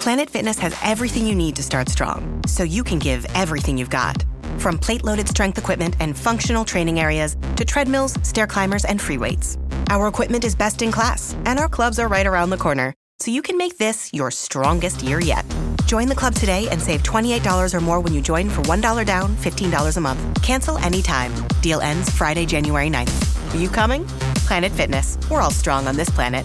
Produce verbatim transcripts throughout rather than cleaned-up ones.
Planet Fitness has everything you need to start strong, so you can give everything you've got. From plate-loaded strength equipment and functional training areas to treadmills, stair climbers, and free weights. Our equipment is best in class, and our clubs are right around the corner, so you can make this your strongest year yet. Join the club today and save twenty-eight dollars or more when you join for one dollar down, fifteen dollars a month. Cancel anytime. Deal ends Friday, January ninth. Are you coming? Planet Fitness. We're all strong on this planet.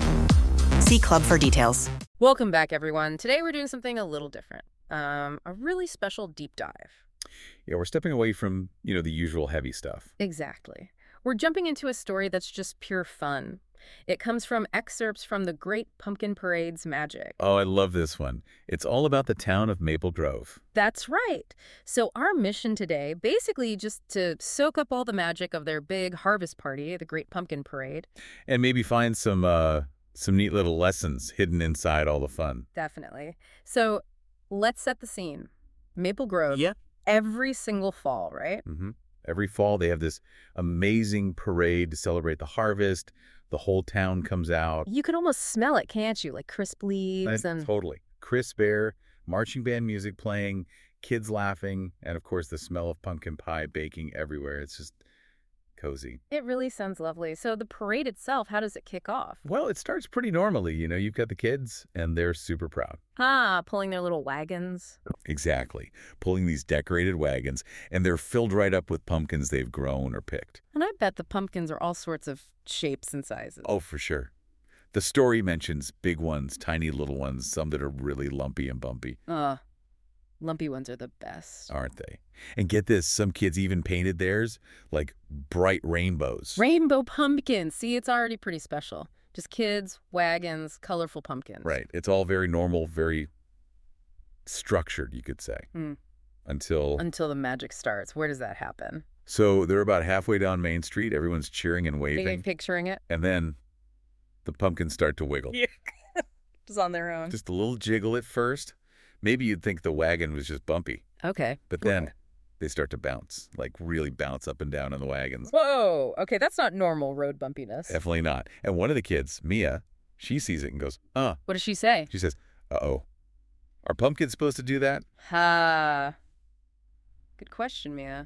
See club for details. Welcome back, everyone. Today we're doing something a little different. Um, a really special deep dive. Yeah, we're stepping away from, you know, the usual heavy stuff. Exactly. We're jumping into a story that's just pure fun. It comes from excerpts from The Great Pumpkin Parade's magic. Oh, I love this one. It's all about the town of Maple Grove. That's right. So our mission today, basically just to soak up all the magic of their big harvest party, the Great Pumpkin Parade. And maybe find some, uh, some neat little lessons hidden inside all the fun. Definitely. So let's set the scene. Maple Grove. Yeah. Every single fall, right? Mm-hmm. Every fall, they have this amazing parade to celebrate the harvest. The whole town comes out. You can almost smell it, can't you? Like crisp leaves and... Totally. Crisp air, marching band music playing, kids laughing, and of course the smell of pumpkin pie baking everywhere. It's just cozy. It really sounds lovely. So the parade itself, how does it kick off? Well, it starts pretty normally. You know, you've got the kids, and they're super proud. Ah, pulling their little wagons. Exactly. Pulling these decorated wagons, and they're filled right up with pumpkins they've grown or picked. And I bet the pumpkins are all sorts of shapes and sizes. Oh, for sure. The story mentions big ones, tiny little ones, some that are really lumpy and bumpy. Uh, lumpy ones are the best. Aren't they? And get this, some kids even painted theirs like bright rainbows. Rainbow pumpkins. See, it's already pretty special. Just kids, wagons, colorful pumpkins. Right. It's all very normal, very structured, you could say. Mm. Until... Until the magic starts. Where does that happen? So they're about halfway down Main Street. Everyone's cheering and waving. Are you picturing it? And then the pumpkins start to wiggle. Yeah. Just on their own. Just a little jiggle at first. Maybe you'd think the wagon was just bumpy. Okay. But then they start to bounce, like really bounce up and down in the wagons. Whoa. Okay, that's not normal road bumpiness. Definitely not. And one of the kids, Mia, she sees it and goes, uh. What does she say? She says, uh-oh. Are pumpkins supposed to do that? Ha. Good question, Mia.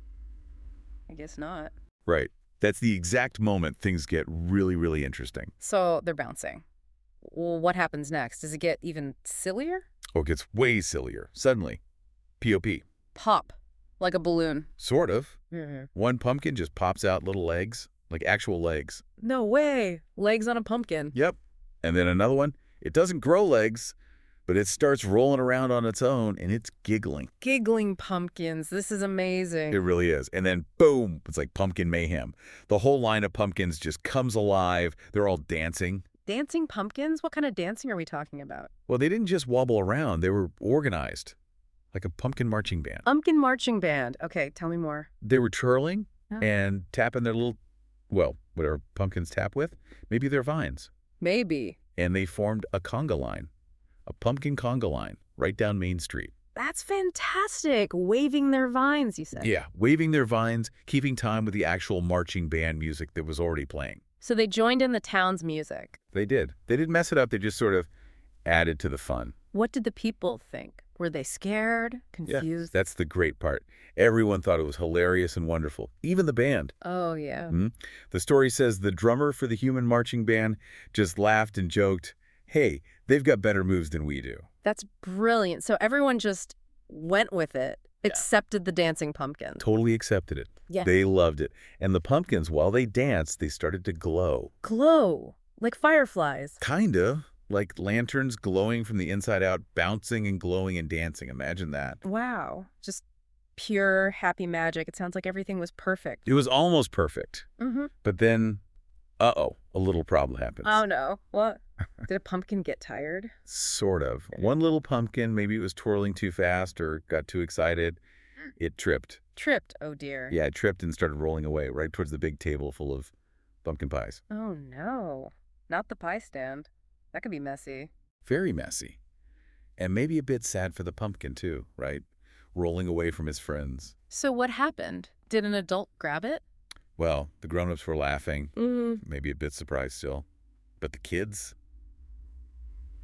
I guess not. Right. That's the exact moment things get really, really interesting. So they're bouncing. Well, what happens next? Does it get even sillier? Oh, it gets way sillier. Suddenly. P O P. Pop. Like a balloon. Sort of. Mm-hmm. One pumpkin just pops out little legs, like actual legs. No way. Legs on a pumpkin. Yep. And then another one, it doesn't grow legs, but it starts rolling around on its own, and it's giggling. Giggling pumpkins. This is amazing. It really is. And then, boom, it's like pumpkin mayhem. The whole line of pumpkins just comes alive. They're all dancing. Dancing pumpkins? What kind of dancing are we talking about? Well, they didn't just wobble around. They were organized, like a pumpkin marching band. Pumpkin marching band. Okay, tell me more. They were twirling Oh. and tapping their little, well, whatever pumpkins tap with. Maybe their vines. Maybe. And they formed a conga line. A pumpkin conga line right down Main Street. That's fantastic. Waving their vines, you said. Yeah, waving their vines, keeping time with the actual marching band music that was already playing. So they joined in the town's music. They did. They didn't mess it up. They just sort of added to the fun. What did the people think? Were they scared? Confused? Yeah, that's the great part. Everyone thought it was hilarious and wonderful. Even the band. Oh, yeah. Mm-hmm. The story says the drummer for the human marching band just laughed and joked, hey, they've got better moves than we do. That's brilliant. So everyone just went with it, Yeah. accepted the dancing pumpkin. Totally accepted it. Yeah. They loved it. And the pumpkins, while they danced, they started to glow. Glow, like fireflies. Kinda. Like lanterns glowing from the inside out, bouncing and glowing and dancing. Imagine that. Wow. Just pure happy magic. It sounds like everything was perfect. It was almost perfect. Mm-hmm. But then, uh-oh, a little problem happens. Oh, no. What? Did a pumpkin get tired? Sort of. One little pumpkin, maybe it was twirling too fast or got too excited. It tripped. Tripped. Oh, dear. Yeah, it tripped and started rolling away right towards the big table full of pumpkin pies. Oh, no. Not the pie stand. That could be messy. Very messy. And maybe a bit sad for the pumpkin, too, right? Rolling away from his friends. So what happened? Did an adult grab it? Well, the grown-ups were laughing, Mm. maybe a bit surprised still. But the kids,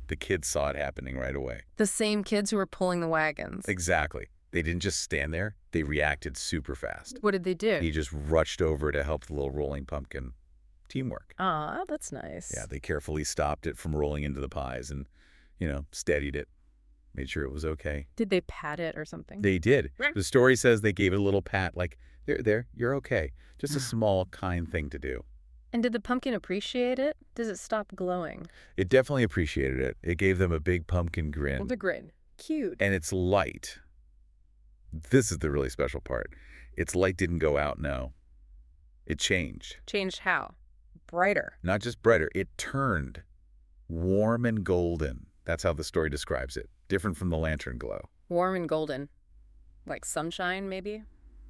The kids saw it happening right away. The same kids who were pulling the wagons. Exactly. They didn't just stand there. They reacted super fast. What did they do? He just rushed over to help the little rolling pumpkin. Teamwork. Aw, that's nice. Yeah, they carefully stopped it from rolling into the pies and, you know, steadied it. Made sure it was okay. Did they pat it or something? They did. The story says they gave it a little pat, like, there, there, you're okay. Just a small, kind thing to do. And did the pumpkin appreciate it? Does it stop glowing? It definitely appreciated it. It gave them a big pumpkin grin. Well, the grin. Cute. And its light. This is the really special part. Its light didn't go out, no. It changed. Changed how? Brighter. Not just brighter. It turned warm and golden. That's how the story describes it. Different from the lantern glow. Warm and golden. Like sunshine, maybe?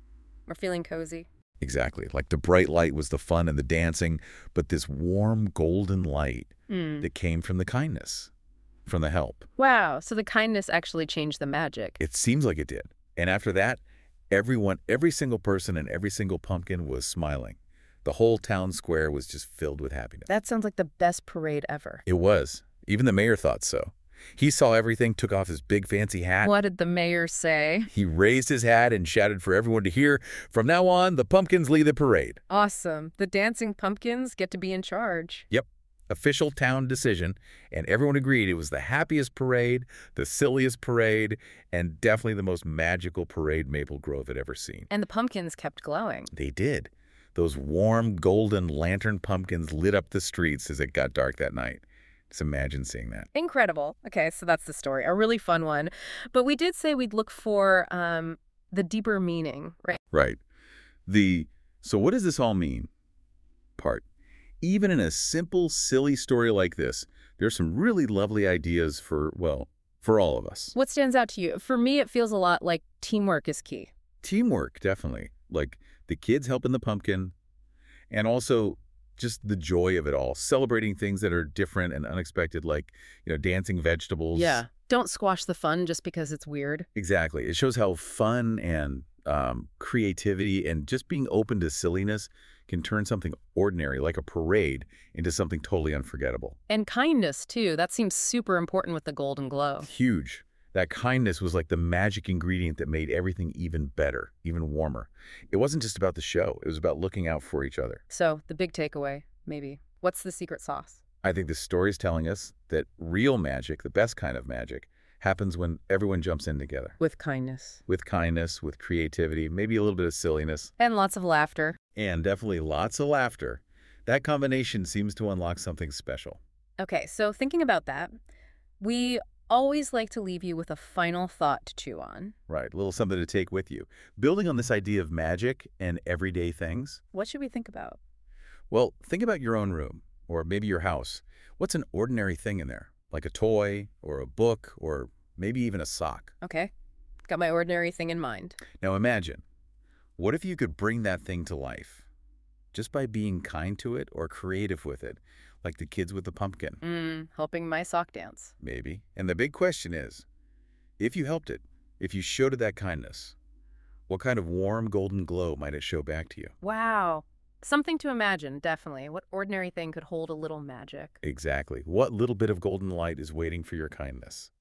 Or feeling cozy? Exactly. Like the bright light was the fun and the dancing, but this warm golden light Mm. that came from the kindness, from the help. Wow, so the kindness actually changed the magic. It seems like it did. And after that, everyone, every single person and every single pumpkin was smiling. The whole town square was just filled with happiness. That sounds like the best parade ever. It was. Even the mayor thought so. He saw everything, took off his big fancy hat. What did the mayor say? He raised his hat and shouted for everyone to hear, "From now on, the pumpkins lead the parade." Awesome. The dancing pumpkins get to be in charge. Yep. Official town decision, and everyone agreed it was the happiest parade, the silliest parade, and definitely the most magical parade Maple Grove had ever seen. And the pumpkins kept glowing. They did. Those warm, golden lantern pumpkins lit up the streets as it got dark that night. Just imagine seeing that. Incredible. Okay, so that's the story. A really fun one. But we did say we'd look for um, the deeper meaning, right? Right. The "so what does this all mean" part. Even in a simple, silly story like this, there's some really lovely ideas for, well, for all of us. What stands out to you? For me, it feels a lot like teamwork is key. Teamwork, definitely. Like the kids helping the pumpkin, and also just the joy of it all. Celebrating things that are different and unexpected, like, you know, dancing vegetables. Yeah. Don't squash the fun just because it's weird. Exactly. It shows how fun and um, creativity and just being open to silliness can turn something ordinary, like a parade, into something totally unforgettable. And kindness, too. That seems super important with the golden glow. Huge. That kindness was like the magic ingredient that made everything even better, even warmer. It wasn't just about the show. It was about looking out for each other. So, the big takeaway, maybe. What's the secret sauce? I think this story is telling us that real magic, the best kind of magic, happens when everyone jumps in together. With kindness. With kindness, with creativity, maybe a little bit of silliness. And lots of laughter. And definitely lots of laughter. That combination seems to unlock something special. Okay, so thinking about that, we always like to leave you with a final thought to chew on. Right, a little something to take with you. Building on this idea of magic and everyday things. What should we think about? Well, think about your own room, or maybe your house. What's an ordinary thing in there? Like a toy, or a book, or maybe even a sock. Okay, got my ordinary thing in mind. Now imagine, what if you could bring that thing to life? Just by being kind to it or creative with it, like the kids with the pumpkin. Mm, helping my sock dance. Maybe. And the big question is, if you helped it, if you showed it that kindness, what kind of warm golden glow might it show back to you? Wow. Something to imagine, definitely. What ordinary thing could hold a little magic? Exactly. What little bit of golden light is waiting for your kindness?